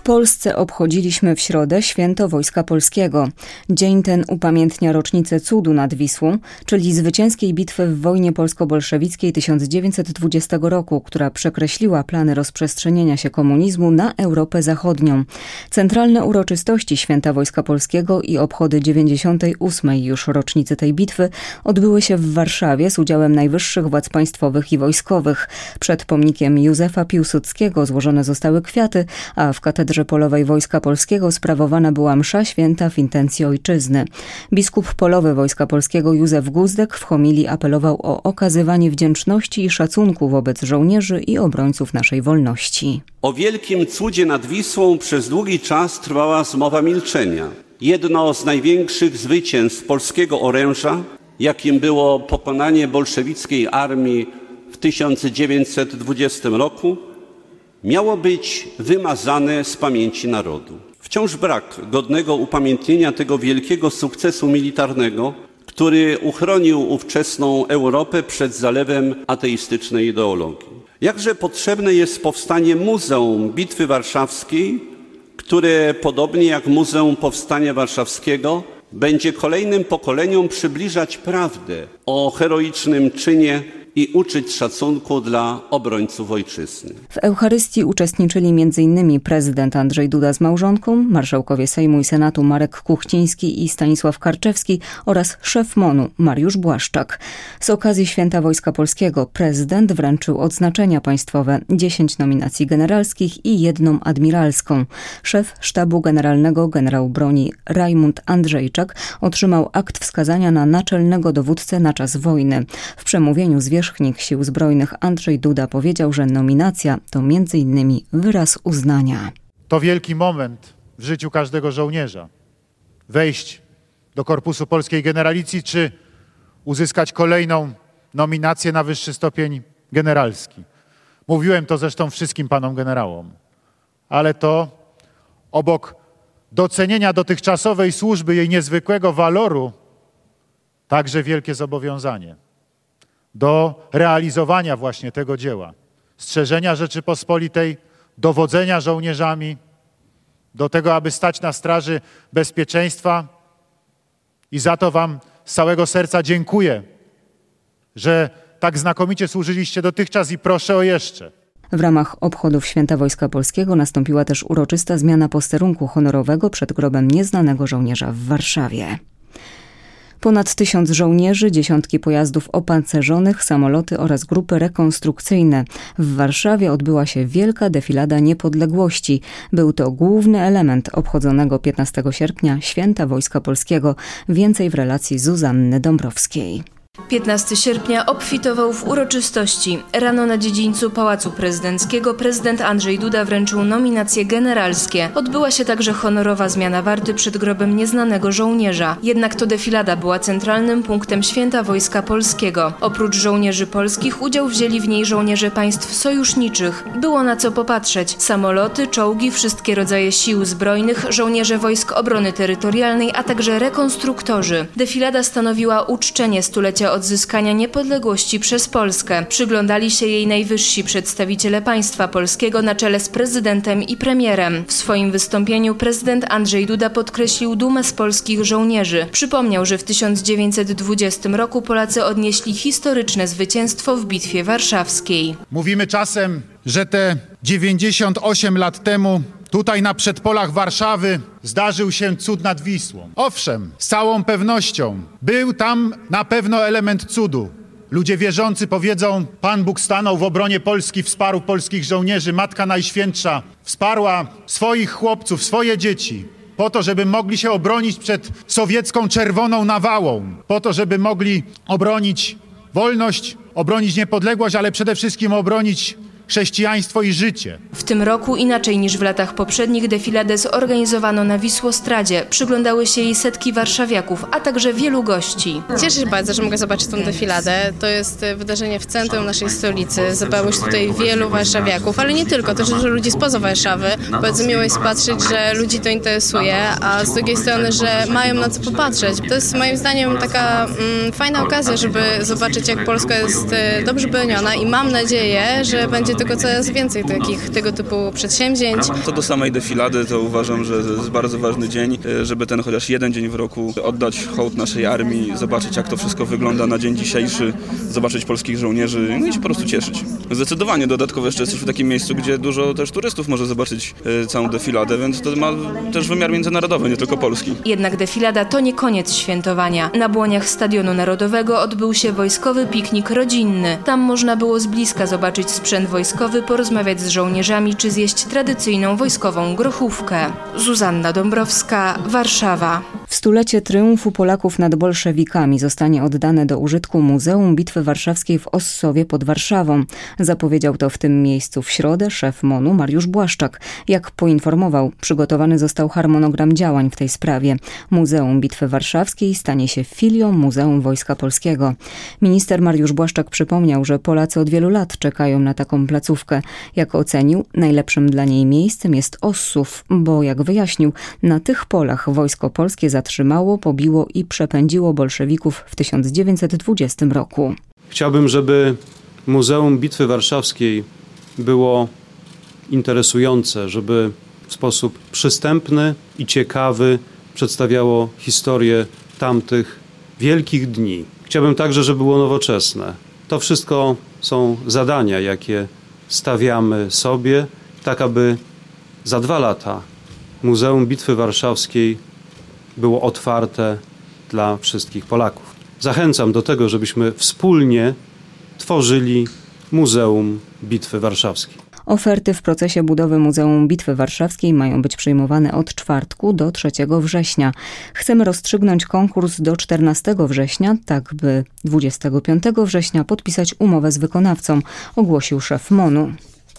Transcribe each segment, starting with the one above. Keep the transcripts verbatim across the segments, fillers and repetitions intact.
Polsce obchodziliśmy w środę Święto Wojska Polskiego. Dzień ten upamiętnia rocznicę cudu nad Wisłą, czyli zwycięskiej bitwy w wojnie polsko-bolszewickiej tysiąc dziewięćset dwudziestego roku, która przekreśliła plany rozprzestrzenienia się komunizmu na Europę Zachodnią. Centralne uroczystości Święta Wojska Polskiego i obchody dziewięćdziesiątej ósmej już rocznicy tej bitwy odbyły się w Warszawie z udziałem najwyższych władz państwowych i wojskowych. Przed pomnikiem Józefa Piłsudskiego złożone zostały kwiaty, a w katedrze Polowej Wojska Polskiego sprawowana była msza święta w intencji ojczyzny. Biskup polowy Wojska Polskiego Józef Guzdek w homilii apelował o okazywanie wdzięczności i szacunku wobec żołnierzy i obrońców naszej wolności. O wielkim cudzie nad Wisłą przez długi czas trwała zmowa milczenia. Jedno z największych zwycięstw polskiego oręża, jakim było pokonanie bolszewickiej armii w tysiąc dziewięćset dwudziestym roku, miało być wymazane z pamięci narodu. Wciąż brak godnego upamiętnienia tego wielkiego sukcesu militarnego, który uchronił ówczesną Europę przed zalewem ateistycznej ideologii. Jakże potrzebne jest powstanie Muzeum Bitwy Warszawskiej, które podobnie jak Muzeum Powstania Warszawskiego będzie kolejnym pokoleniom przybliżać prawdę o heroicznym czynie i uczyć szacunku dla obrońców ojczyzny. W Eucharystii uczestniczyli m in prezydent Andrzej Duda z małżonką, marszałkowie Sejmu i Senatu Marek Kuchciński i Stanisław Karczewski oraz szef MON-u Mariusz Błaszczak. Z okazji Święta Wojska Polskiego prezydent wręczył odznaczenia państwowe, dziesięć nominacji generalskich i jedną admiralską. Szef Sztabu Generalnego generał broni Rajmund Andrzejczak otrzymał akt wskazania na naczelnego dowódcę na czas wojny. W przemówieniu zwierzchnik Sił Zbrojnych Andrzej Duda powiedział, że nominacja to między innymi wyraz uznania. To wielki moment w życiu każdego żołnierza. Wejść do Korpusu Polskiej Generalicji czy uzyskać kolejną nominację na wyższy stopień generalski. Mówiłem to zresztą wszystkim panom generałom. Ale to obok docenienia dotychczasowej służby, jej niezwykłego waloru, także wielkie zobowiązanie do realizowania właśnie tego dzieła, strzeżenia Rzeczypospolitej, dowodzenia żołnierzami, do tego, aby stać na straży bezpieczeństwa. I za to wam z całego serca dziękuję, że tak znakomicie służyliście dotychczas i proszę o jeszcze. W ramach obchodów Święta Wojska Polskiego nastąpiła też uroczysta zmiana posterunku honorowego przed grobem nieznanego żołnierza w Warszawie. Ponad tysiąc żołnierzy, dziesiątki pojazdów opancerzonych, samoloty oraz grupy rekonstrukcyjne. W Warszawie odbyła się wielka defilada niepodległości. Był to główny element obchodzonego piętnastego sierpnia Święta Wojska Polskiego. Więcej w relacji Zuzanny Dąbrowskiej. piętnastego sierpnia obfitował w uroczystości. Rano na dziedzińcu Pałacu Prezydenckiego prezydent Andrzej Duda wręczył nominacje generalskie. Odbyła się także honorowa zmiana warty przed grobem nieznanego żołnierza. Jednak to defilada była centralnym punktem Święta Wojska Polskiego. Oprócz żołnierzy polskich udział wzięli w niej żołnierze państw sojuszniczych. Było na co popatrzeć. Samoloty, czołgi, wszystkie rodzaje sił zbrojnych, żołnierze wojsk obrony terytorialnej, a także rekonstruktorzy. Defilada stanowiła uczczenie stulecia odzyskania niepodległości przez Polskę. Przyglądali się jej najwyżsi przedstawiciele państwa polskiego na czele z prezydentem i premierem. W swoim wystąpieniu prezydent Andrzej Duda podkreślił dumę z polskich żołnierzy. Przypomniał, że w tysiąc dziewięćset dwudziestym roku Polacy odnieśli historyczne zwycięstwo w Bitwie Warszawskiej. Mówimy czasem, że te dziewięćdziesiąt osiem lat temu tutaj na przedpolach Warszawy zdarzył się cud nad Wisłą. Owszem, z całą pewnością był tam na pewno element cudu. Ludzie wierzący powiedzą, Pan Bóg stanął w obronie Polski, wsparł polskich żołnierzy, Matka Najświętsza wsparła swoich chłopców, swoje dzieci, po to, żeby mogli się obronić przed sowiecką czerwoną nawałą, po to, żeby mogli obronić wolność, obronić niepodległość, ale przede wszystkim obronić chrześcijaństwo i życie. W tym roku, inaczej niż w latach poprzednich, defiladę zorganizowano na Wisłostradzie. Przyglądały się jej setki warszawiaków, a także wielu gości. Cieszę się bardzo, że mogę zobaczyć tę defiladę. To jest wydarzenie w centrum naszej stolicy. Zebrało się tutaj wielu warszawiaków, ale nie tylko, też dużo ludzi spoza Warszawy. Bardzo miło jest patrzeć, że ludzi to interesuje, a z drugiej strony, że mają na co popatrzeć. To jest moim zdaniem taka mm, fajna okazja, żeby zobaczyć, jak Polska jest dobrze broniona i mam nadzieję, że będzie tylko coraz więcej takich, tego typu przedsięwzięć. Co do samej defilady, to uważam, że to jest bardzo ważny dzień, żeby ten chociaż jeden dzień w roku oddać hołd naszej armii, zobaczyć jak to wszystko wygląda na dzień dzisiejszy, zobaczyć polskich żołnierzy, no i się po prostu cieszyć. Zdecydowanie dodatkowo jeszcze jesteśmy w takim miejscu, gdzie dużo też turystów może zobaczyć całą defiladę, więc to ma też wymiar międzynarodowy, nie tylko polski. Jednak defilada to nie koniec świętowania. Na błoniach Stadionu Narodowego odbył się wojskowy piknik rodzinny. Tam można było z bliska zobaczyć sprzęt wojskowy, porozmawiać z żołnierzami czy zjeść tradycyjną wojskową grochówkę. Zuzanna Dąbrowska, Warszawa. W stulecie triumfu Polaków nad bolszewikami zostanie oddane do użytku Muzeum Bitwy Warszawskiej w Ossowie pod Warszawą. Zapowiedział to w tym miejscu w środę szef MON-u Mariusz Błaszczak. Jak poinformował, przygotowany został harmonogram działań w tej sprawie. Muzeum Bitwy Warszawskiej stanie się filią Muzeum Wojska Polskiego. Minister Mariusz Błaszczak przypomniał, że Polacy od wielu lat czekają na taką placówkę. Jak ocenił, najlepszym dla niej miejscem jest Ossów, bo jak wyjaśnił, na tych polach Wojsko Polskie zatrzymało, pobiło i przepędziło bolszewików w tysiąc dziewięćset dwudziestym roku. Chciałbym, żeby Muzeum Bitwy Warszawskiej było interesujące, żeby w sposób przystępny i ciekawy przedstawiało historię tamtych wielkich dni. Chciałbym także, żeby było nowoczesne. To wszystko są zadania, jakie stawiamy sobie, tak aby za dwa lata Muzeum Bitwy Warszawskiej było otwarte dla wszystkich Polaków. Zachęcam do tego, żebyśmy wspólnie tworzyli Muzeum Bitwy Warszawskiej. Oferty w procesie budowy Muzeum Bitwy Warszawskiej mają być przyjmowane od czwartku do trzeciego września. Chcemy rozstrzygnąć konkurs do czternastego września, tak by dwudziestego piątego września podpisać umowę z wykonawcą, ogłosił szef MON-u.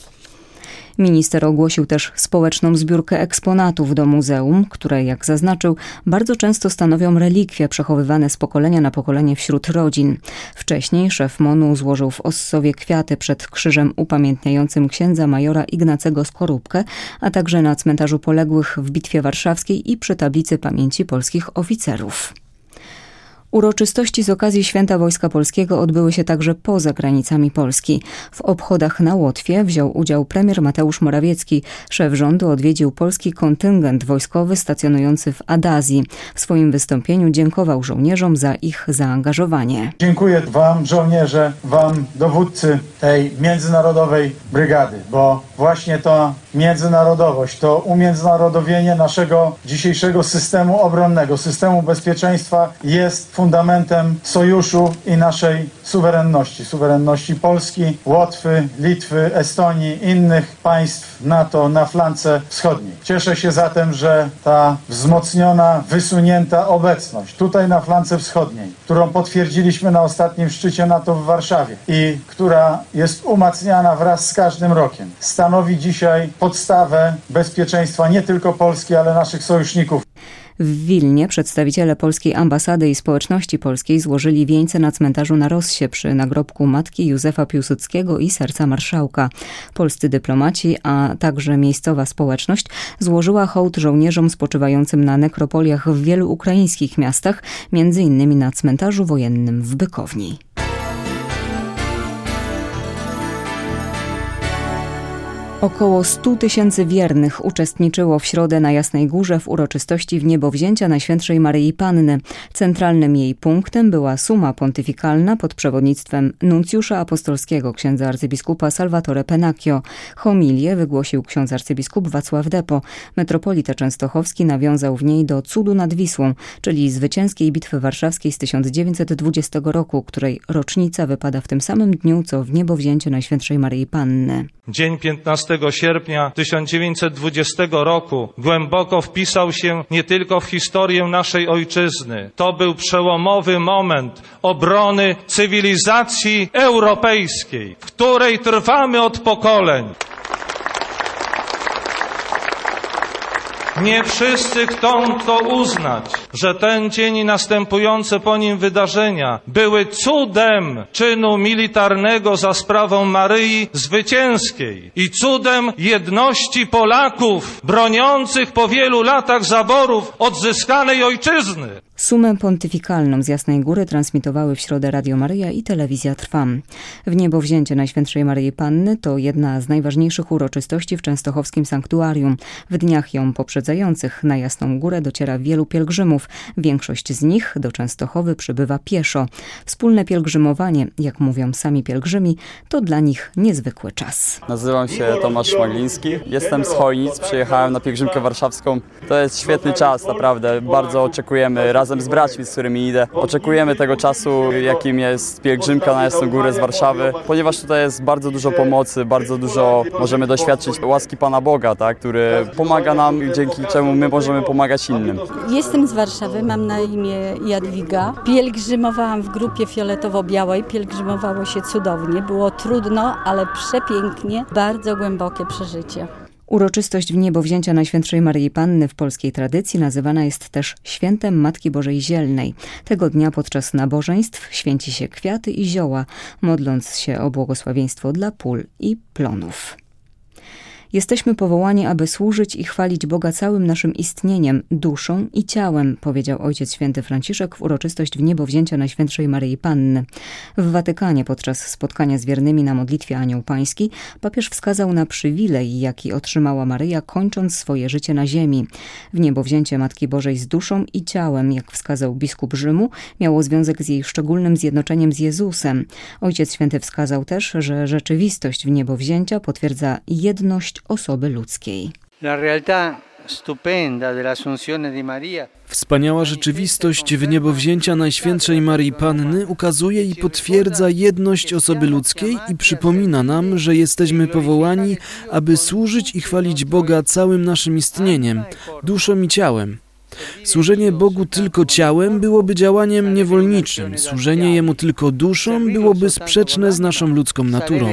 Minister ogłosił też społeczną zbiórkę eksponatów do muzeum, które, jak zaznaczył, bardzo często stanowią relikwie przechowywane z pokolenia na pokolenie wśród rodzin. Wcześniej szef MON-u złożył w Ossowie kwiaty przed krzyżem upamiętniającym księdza majora Ignacego Skorupkę, a także na cmentarzu poległych w Bitwie Warszawskiej i przy tablicy pamięci polskich oficerów. Uroczystości z okazji Święta Wojska Polskiego odbyły się także poza granicami Polski. W obchodach na Łotwie wziął udział premier Mateusz Morawiecki. Szef rządu odwiedził polski kontyngent wojskowy stacjonujący w Adazji. W swoim wystąpieniu dziękował żołnierzom za ich zaangażowanie. Dziękuję wam, żołnierze, wam, dowódcy tej międzynarodowej brygady, bo właśnie to międzynarodowość, to umiędzynarodowienie naszego dzisiejszego systemu obronnego, systemu bezpieczeństwa jest fundamentem sojuszu i naszej suwerenności. Suwerenności Polski, Łotwy, Litwy, Estonii, innych państw NATO na flance wschodniej. Cieszę się zatem, że ta wzmocniona, wysunięta obecność tutaj na flance wschodniej, którą potwierdziliśmy na ostatnim szczycie NATO w Warszawie i która jest umacniana wraz z każdym rokiem, stanowi dzisiaj podstawę bezpieczeństwa nie tylko Polski, ale naszych sojuszników. W Wilnie przedstawiciele polskiej ambasady i społeczności polskiej złożyli wieńce na cmentarzu na Rossie przy nagrobku matki Józefa Piłsudskiego i serca marszałka. Polscy dyplomaci, a także miejscowa społeczność złożyła hołd żołnierzom spoczywającym na nekropoliach w wielu ukraińskich miastach, między innymi na cmentarzu wojennym w Bykowni. Około stu tysięcy wiernych uczestniczyło w środę na Jasnej Górze w uroczystości wniebowzięcia Najświętszej Maryi Panny. Centralnym jej punktem była suma pontyfikalna pod przewodnictwem nuncjusza apostolskiego księdza arcybiskupa Salvatore Pennacchio. Homilię wygłosił ksiądz arcybiskup Wacław Depo. Metropolita częstochowski nawiązał w niej do cudu nad Wisłą, czyli zwycięskiej Bitwy Warszawskiej z tysiąc dziewięćset dwudziestego roku, której rocznica wypada w tym samym dniu, co wniebowzięcie Najświętszej Maryi Panny. Dzień piętnastego sierpnia tysiąc dziewięćset dwudziestego roku głęboko wpisał się nie tylko w historię naszej ojczyzny. To był przełomowy moment obrony cywilizacji europejskiej, w której trwamy od pokoleń. Nie wszyscy chcą to uznać, że ten dzień i następujące po nim wydarzenia były cudem czynu militarnego za sprawą Maryi Zwycięskiej i cudem jedności Polaków broniących po wielu latach zaborów odzyskanej ojczyzny. Sumę pontyfikalną z Jasnej Góry transmitowały w środę Radio Maryja i Telewizja Trwam. Wniebowzięcie Najświętszej Maryi Panny to jedna z najważniejszych uroczystości w częstochowskim sanktuarium. W dniach ją poprzedzających na Jasną Górę dociera wielu pielgrzymów. Większość z nich do Częstochowy przybywa pieszo. Wspólne pielgrzymowanie, jak mówią sami pielgrzymi, to dla nich niezwykły czas. Nazywam się Tomasz Szmagliński. Jestem z Chojnic, przyjechałem na pielgrzymkę warszawską. To jest świetny czas, naprawdę. Bardzo oczekujemy razem z braćmi, z którymi idę. Oczekujemy tego czasu, jakim jest pielgrzymka na Jasną Górę z Warszawy, ponieważ tutaj jest bardzo dużo pomocy, bardzo dużo możemy doświadczyć łaski Pana Boga, tak, który pomaga nam, dzięki czemu my możemy pomagać innym. Jestem z Warszawy, mam na imię Jadwiga. Pielgrzymowałam w grupie fioletowo-białej, pielgrzymowało się cudownie, było trudno, ale przepięknie, bardzo głębokie przeżycie. Uroczystość wniebowzięcia Najświętszej Maryi Panny w polskiej tradycji nazywana jest też Świętem Matki Bożej Zielnej. Tego dnia podczas nabożeństw święci się kwiaty i zioła, modląc się o błogosławieństwo dla pól i plonów. Jesteśmy powołani, aby służyć i chwalić Boga całym naszym istnieniem, duszą i ciałem, powiedział Ojciec Święty Franciszek w uroczystość wniebowzięcia Najświętszej Maryi Panny. W Watykanie podczas spotkania z wiernymi na modlitwie Anioł Pański papież wskazał na przywilej, jaki otrzymała Maryja, kończąc swoje życie na ziemi. Wniebowzięcie Matki Bożej z duszą i ciałem, jak wskazał biskup Rzymu, miało związek z jej szczególnym zjednoczeniem z Jezusem. Ojciec Święty wskazał też, że rzeczywistość wniebowzięcia potwierdza jedność osoby ludzkiej. Wspaniała rzeczywistość wniebowzięcia Najświętszej Maryi Panny ukazuje i potwierdza jedność osoby ludzkiej i przypomina nam, że jesteśmy powołani, aby służyć i chwalić Boga całym naszym istnieniem, duszą i ciałem. Służenie Bogu tylko ciałem byłoby działaniem niewolniczym. Służenie Jemu tylko duszą byłoby sprzeczne z naszą ludzką naturą.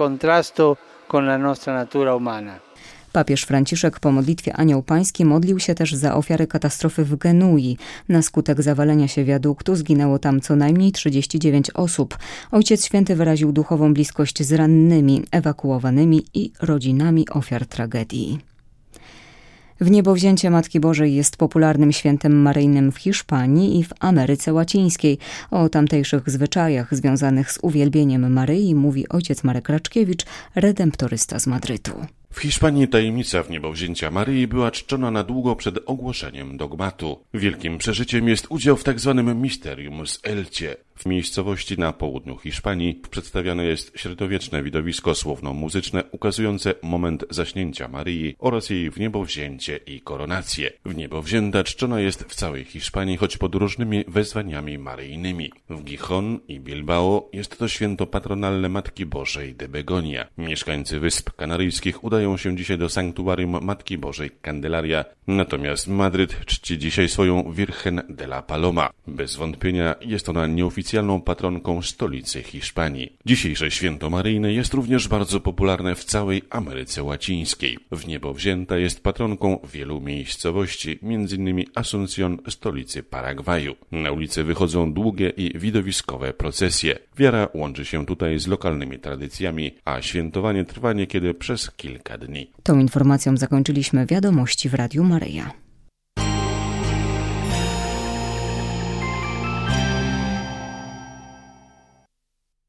Papież Franciszek po modlitwie Anioł Pański modlił się też za ofiary katastrofy w Genui. Na skutek zawalenia się wiaduktu zginęło tam co najmniej trzydzieści dziewięć osób. Ojciec Święty wyraził duchową bliskość z rannymi, ewakuowanymi i rodzinami ofiar tragedii. Wniebowzięcie Matki Bożej jest popularnym świętem maryjnym w Hiszpanii i w Ameryce Łacińskiej. O tamtejszych zwyczajach związanych z uwielbieniem Maryi mówi ojciec Marek Raczkiewicz, redemptorysta z Madrytu. W Hiszpanii tajemnica wniebowzięcia Maryi była czczona na długo przed ogłoszeniem dogmatu. Wielkim przeżyciem jest udział w tzw. Misterium z Elche. W miejscowości na południu Hiszpanii przedstawiane jest średniowieczne widowisko słowno-muzyczne ukazujące moment zaśnięcia Maryi oraz jej wniebowzięcie i koronację. Wniebowzięta czczona jest w całej Hiszpanii, choć pod różnymi wezwaniami maryjnymi. W Gijón i Bilbao jest to święto patronalne Matki Bożej de Begonia. Mieszkańcy Wysp Kanaryjskich udają się dzisiaj do sanktuarium Matki Bożej Candelaria, natomiast Madryt czci dzisiaj swoją Virgen de la Paloma. Bez wątpienia jest ona nieoficjalną patronką stolicy Hiszpanii. Dzisiejsze święto maryjne jest również bardzo popularne w całej Ameryce Łacińskiej. Wniebowzięta jest patronką wielu miejscowości, między innymi Asuncjon, stolicy Paragwaju. Na ulice wychodzą długie i widowiskowe procesje. Wiara łączy się tutaj z lokalnymi tradycjami, a świętowanie trwa niekiedy przez kilka dni. Tą informacją zakończyliśmy wiadomości w Radiu Maryja.